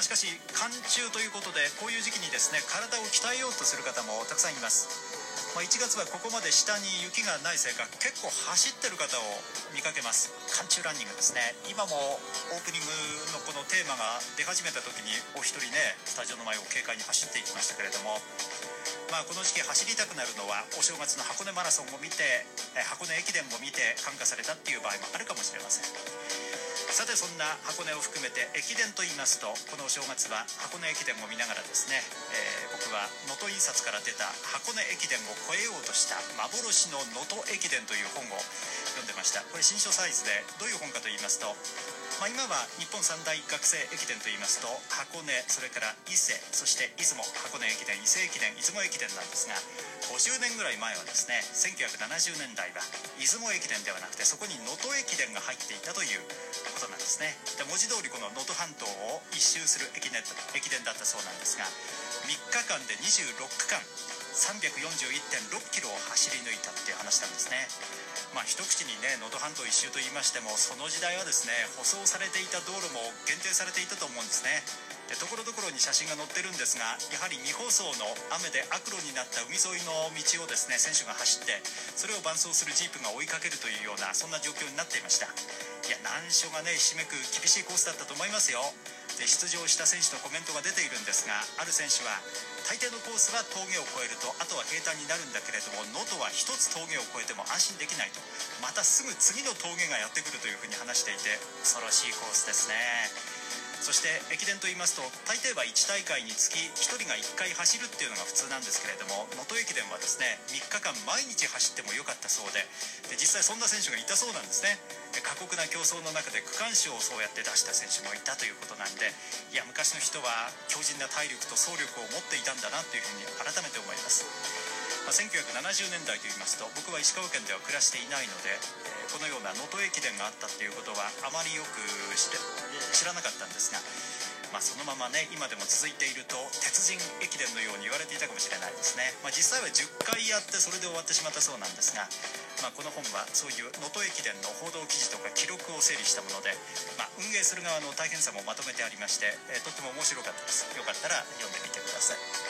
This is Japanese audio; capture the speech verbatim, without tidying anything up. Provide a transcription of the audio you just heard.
しかし寒中ということで、こういう時期にですね体を鍛えようとする方もたくさんいます。まあ、いちがつはここまで下に雪がないせいか結構走ってる方を見かけます。寒中ランニングですね。今もオープニングのこのテーマが出始めた時にお一人ねスタジオの前を軽快に走っていきましたけれども、まあ、この時期走りたくなるのはお正月の箱根マラソンを見て、箱根駅伝を見て感化されたっていう場合もあるかもしれません。さて、そんな箱根を含めて駅伝と言いますと、このお正月は箱根駅伝を見ながらですね、えー、僕は能登印刷から出た箱根駅伝を超えようとした幻の能登駅伝という本を読んでました。これ新書サイズで、どういう本かと言いますと、まあ、今は日本三大学生駅伝といいますと箱根、それから伊勢、そして出雲、箱根駅伝、伊勢駅伝、出雲駅伝なんですが、ごじゅうねんぐらい前はですね、せんきゅうひゃくななじゅうねんだいは出雲駅伝ではなくて、そこに能登駅伝が入っていたということなんですね。で、文字通りこの能登半島を一周する駅伝、駅伝だったそうなんですが、みっかかんでにじゅうろっくかん さんびゃくよんじゅういってんろっキロを走り抜いたっていう話なんですね。まあ、一口にね能登半島一周と言いましても、その時代はですね舗装されていた道路も限定されていたと思うんですね。で、ところどころに写真が載ってるんですが、やはり未舗装の雨で悪路になった海沿いの道をですね選手が走って、それを伴走するジープが追いかけるというような、そんな状況になっていました。いや、難所がねひしめく厳しいコースだったと思いますよ。で、出場した選手のコメントが出ているんですが、ある選手は大抵のコースは峠を越えるとあとは平坦になるんだけれども、能登は一つ峠を越えても安心できないと、またすぐ次の峠がやってくるというふうに話していて、恐ろしいコースですね。そして駅伝といいますと、大抵はいち大会につきひとりがいっかい走るっていうのが普通なんですけれども、能登駅伝はですねみっかかん毎日走ってもよかったそうで、で実際そんな選手がいたそうなんですね。で、過酷な競争の中で区間賞をそうやって出した選手もいたということなんで、いや、昔の人は強靭な体力と走力を持っていたんだなというふうに改めて思います。まあ、せんきゅうひゃくななじゅうねんだいといいますと、僕は石川県では暮らしていないので、えー、このような能登駅伝があったっていうことはあまりよく知って知らなかったんですが、まあ、そのままね今でも続いていると鉄人駅伝のように言われていたかもしれないですね。まあ、実際はじゅっかいやってそれで終わってしまったそうなんですが、まあ、この本はそういう能登駅伝の報道記事とか記録を整理したもので、まあ、運営する側の大変さもまとめてありまして、えー、とっても面白かったです。よかったら読んでみてください。